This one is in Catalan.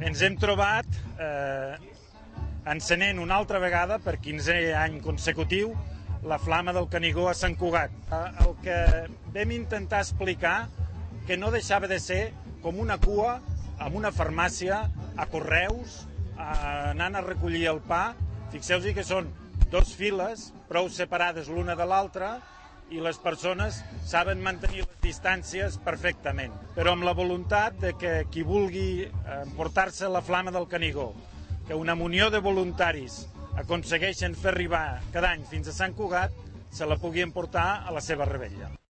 Ens hem trobat encenent una altra vegada, per 15è any consecutiu, la flama del Canigó a Sant Cugat. El que vam intentar explicar que no deixava de ser com una cua en una farmàcia, a Correus, anant a recollir el pa. Fixeu-vos que són dos files, prou separades l'una de l'altra, i les persones saben mantenir les distàncies perfectament, però amb la voluntat de que qui vulgui emportar-se la flama del Canigó, que una munió de voluntaris aconsegueixen fer arribar cada any fins a Sant Cugat, se la pugui emportar a la seva revetlla.